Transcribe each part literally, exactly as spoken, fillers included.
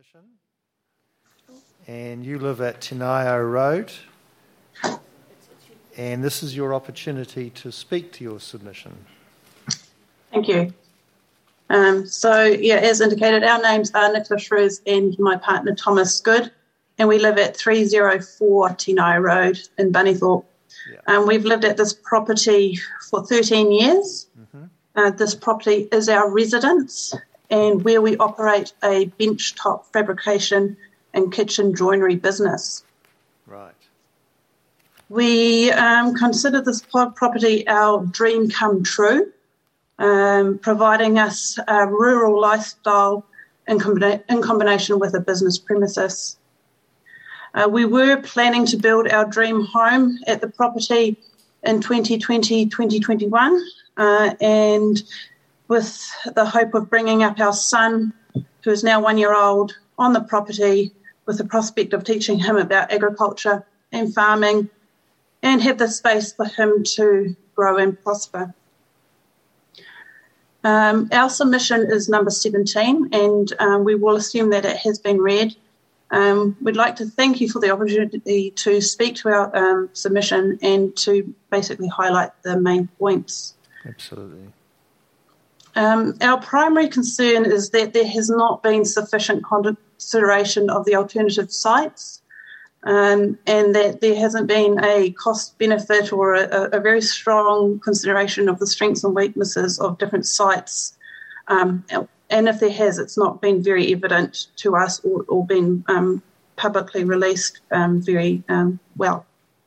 submission, and you live at Tenaio Road, and this is your opportunity to speak to your submission. Thank you. Um, so, yeah, as indicated, our names are Nicola Shrews and my partner Thomas Good, and we live at three oh four Tenaio Road in Bunnythorpe. Yeah. Um, we've lived at this property for thirteen years. Mm-hmm. Uh, this property is our residence, and where we operate a benchtop fabrication and kitchen joinery business. Right. We um, consider this property our dream come true, um, providing us a rural lifestyle in, combina- in combination with a business premises. Uh, we were planning to build our dream home at the property in twenty twenty, twenty twenty-one, uh, and with the hope of bringing up our son, who is now one year old, on the property with the prospect of teaching him about agriculture and farming and have the space for him to grow and prosper. Um, our submission is number seventeen, and um, we will assume that it has been read. Um, we'd like to thank you for the opportunity to speak to our um, submission and to basically highlight the main points. Absolutely. Um, our primary concern is that there has not been sufficient consideration of the alternative sites, um, and that there hasn't been a cost benefit or a, a very strong consideration of the strengths and weaknesses of different sites. Um, and if there has, it's not been very evident to us or, or been um, publicly released um, very um, well.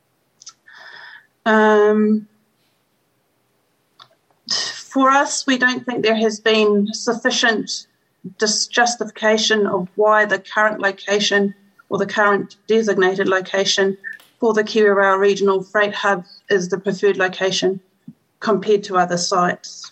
Um, For us, we don't think there has been sufficient dis- justification of why the current location or the current designated location for the Kiwirau Regional Freight Hub is the preferred location compared to other sites.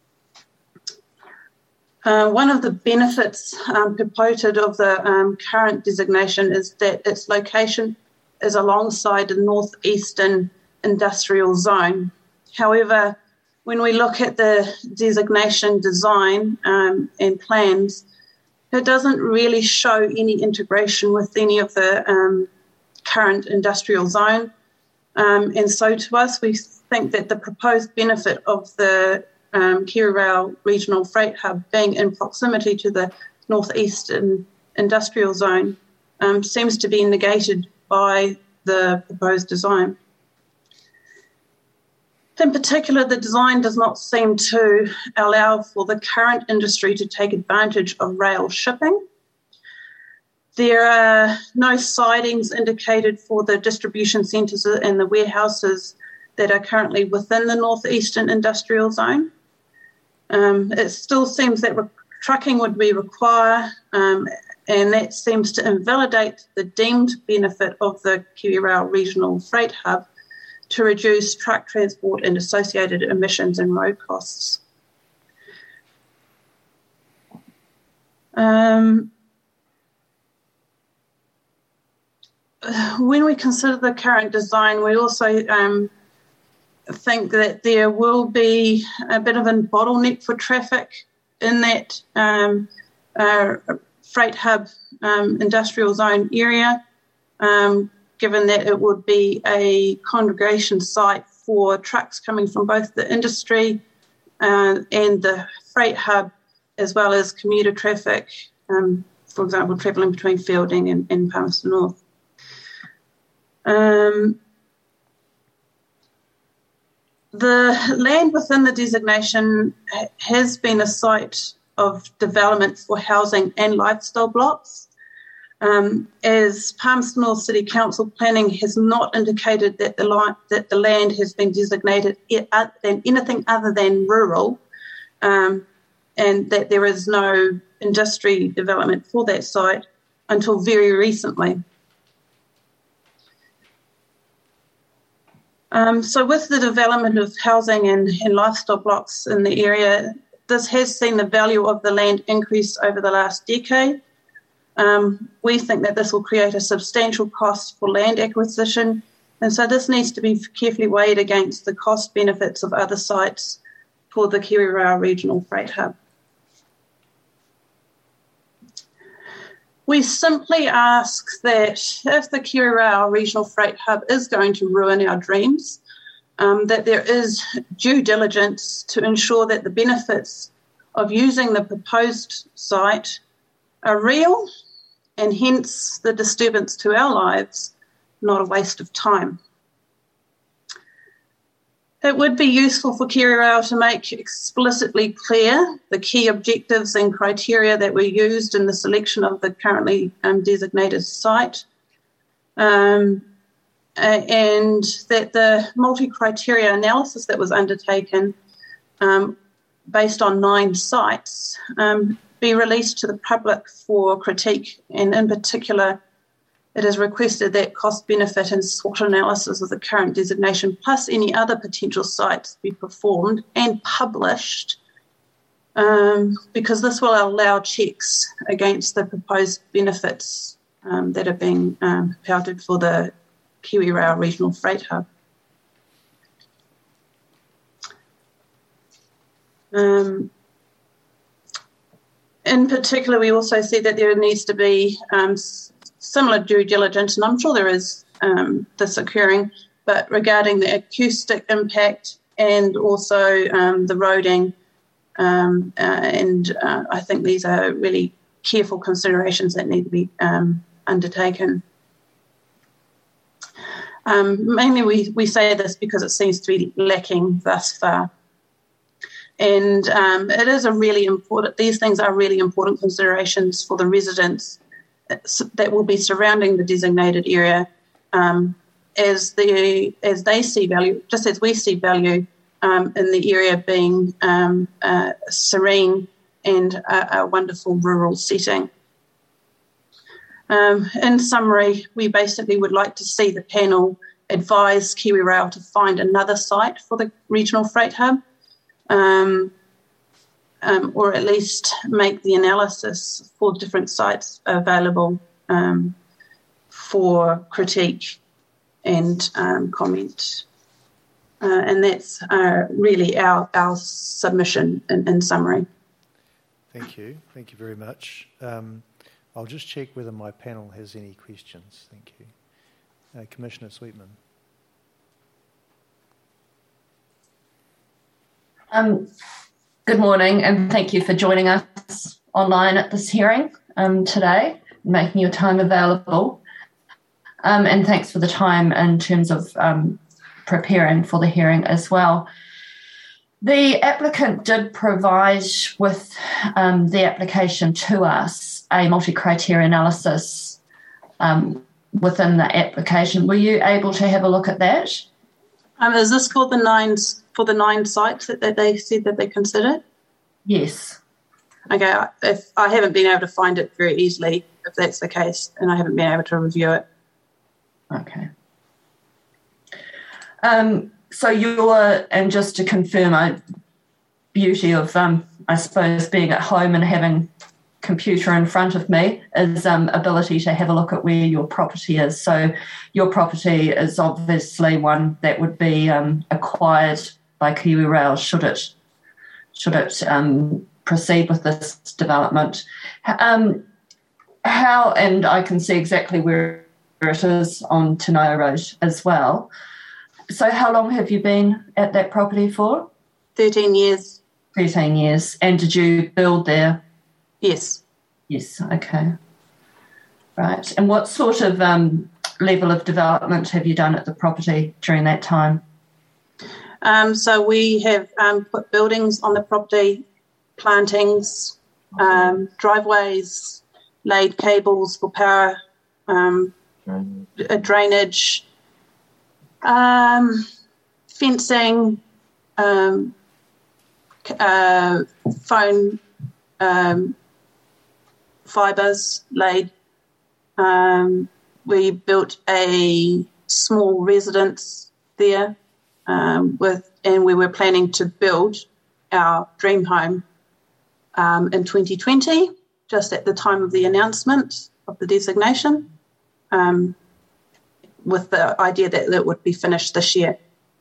Uh, one of the benefits um, purported of the um, current designation is that its location is alongside the northeastern industrial zone. However, when we look at the designation design um, and plans, it doesn't really show any integration with any of the um, current industrial zone. Um, and so to us, we think that the proposed benefit of the um, Kiwirau Regional Freight Hub being in proximity to the northeastern industrial zone um, seems to be negated by the proposed design. In particular, the design does not seem to allow for the current industry to take advantage of rail shipping. There are no sidings indicated for the distribution centres and the warehouses that are currently within the northeastern industrial zone. Um, it still seems that re- trucking would be required, um, and that seems to invalidate the deemed benefit of the Kiwirau Regional Freight Hub to reduce truck transport and associated emissions and road costs. Um, when we consider the current design, we also um, think that there will be a bit of a bottleneck for traffic in that um, uh, freight hub um, industrial zone area, um, given that it would be a congregation site for trucks coming from both the industry uh, and the freight hub, as well as commuter traffic, um, for example, travelling between Feilding and, and Palmerston North. Um, the land within the designation has been a site of development for housing and lifestyle blocks. Um, as Palmerston North City Council planning has not indicated that the, li- that the land has been designated than anything other than rural, um, and that there is no industry development for that site until very recently. Um, so with the development of housing and, and lifestyle blocks in the area, this has seen the value of the land increase over the last decade. Um, we think that this will create a substantial cost for land acquisition, and so this needs to be carefully weighed against the cost benefits of other sites for the Kiwirau Regional Freight Hub. We simply ask that if the Kiriwao Regional Freight Hub is going to ruin our dreams, um, that there is due diligence to ensure that the benefits of using the proposed site are real, and hence the disturbance to our lives, not a waste of time. It would be useful for Kiriwao to make explicitly clear the key objectives and criteria that were used in the selection of the currently um, designated site, um, and that the multi-criteria analysis that was undertaken um, based on nine sites um, be released to the public for critique, and in particular it is requested that cost-benefit and SWOT analysis of the current designation plus any other potential sites be performed and published, um, because this will allow checks against the proposed benefits um, that are being um, touted for the Kiriwao Regional Freight Hub. Um, in particular, we also see that there needs to be um, similar due diligence, and I'm sure there is um, this occurring, but regarding the acoustic impact and also um, the roading, um, uh, and uh, I think these are really careful considerations that need to be um, undertaken. Um, mainly we, we say this because it seems to be lacking thus far. And um, it is a really important, these things are really important considerations for the residents that will be surrounding the designated area, um, as the as they see value, just as we see value um, in the area being um, uh, serene and a, a wonderful rural setting. Um, in summary, we basically would like to see the panel advise Kiriwao to find another site for the regional freight hub, um, Um, or at least make the analysis for different sites available um, for critique and um, comment. Uh, and that's uh, really our, our submission in, in summary. Thank you. Thank you very much. Um, I'll just check whether my panel has any questions. Thank you. Uh, Commissioner Sweetman. Um. Good morning, and thank you for joining us online at this hearing um, today, making your time available. Um, and thanks for the time in terms of um, preparing for the hearing as well. The applicant did provide with um, the application to us a multi-criteria analysis um, within the application. Were you able to have a look at that? Um, is this for the nine for the nine sites that, that they said that they considered? Yes. Okay. If I haven't been able to find it very easily, if that's the case, and I haven't been able to review it. Okay. Um, so you're, and just to confirm, a beauty of um, I suppose being at home and having computer in front of me is um, ability to have a look at where your property is. So your property is obviously one that would be um, acquired by Kiriwao should it should it um, proceed with this development. Um, how, and I can see exactly where it is on Tanoa Road as well. So how long have you been at that property for? Thirteen years. Thirteen years. And did you build there? Yes. Yes, okay. Right. And what sort of um, level of development have you done at the property during that time? Um, so we have um, put buildings on the property, plantings, um, driveways, laid cables for power, um, uh, drainage, um, fencing, um, uh, phone um, fibres laid. Um, we built a small residence there um, with, and we were planning to build our dream home um, in twenty twenty, just at the time of the announcement of the designation, um, with the idea that it would be finished this year.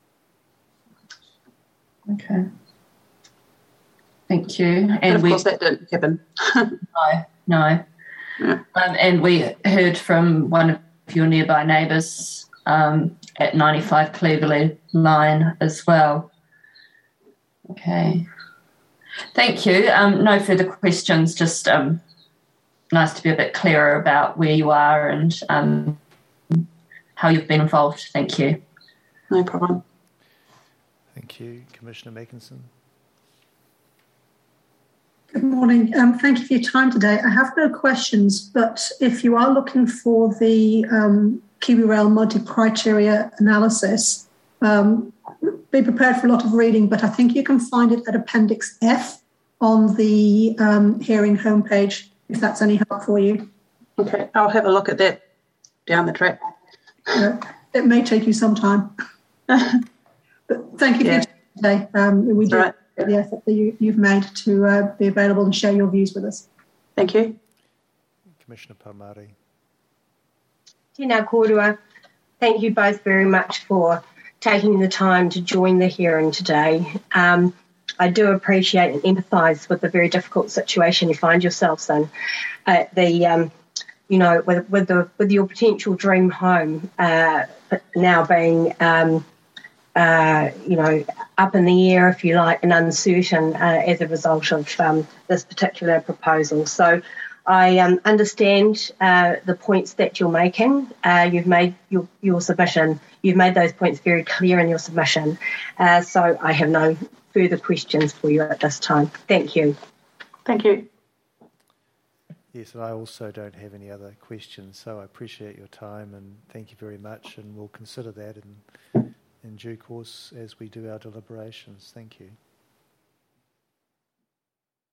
Okay. Thank you. And but of we, course that didn't happen. no, no. Yeah. Um, and we heard from one of your nearby neighbours um, at ninety-five Cleverley Line as well. Okay. Thank you. Um, no further questions, just um, nice to be a bit clearer about where you are and um, how you've been involved. Thank you. No problem. Thank you. Commissioner Mackinson. Good morning. Um, thank you for your time today. I have no questions, but if you are looking for the um, KiwiRail multi-criteria analysis, um, be prepared for a lot of reading, but I think you can find it at Appendix F on the um, hearing homepage, if that's any help for you. Okay, I'll have a look at that down the track. Uh, it may take you some time. But thank you Yeah. for your time today. Um, we do Right. the effort that you, you've made to uh, be available and share your views with us. Thank you. Commissioner Palmari. Tēnā kōrua. Thank you both very much for taking the time to join the hearing today. Um, I do appreciate and empathise with the very difficult situation you find yourselves in. Uh, the, um, you know, with, with the with your potential dream home uh, now being, um, uh, you know, up in the air, if you like, and uncertain uh, as a result of um, this particular proposal. So I um, understand uh, the points that you're making. Uh, you've made your, your submission. You've made those points very clear in your submission. Uh, so I have no further questions for you at this time. Thank you. Thank you. Yes, and I also don't have any other questions, so I appreciate your time and thank you very much, and we'll consider that in, in due course as we do our deliberations. Thank you.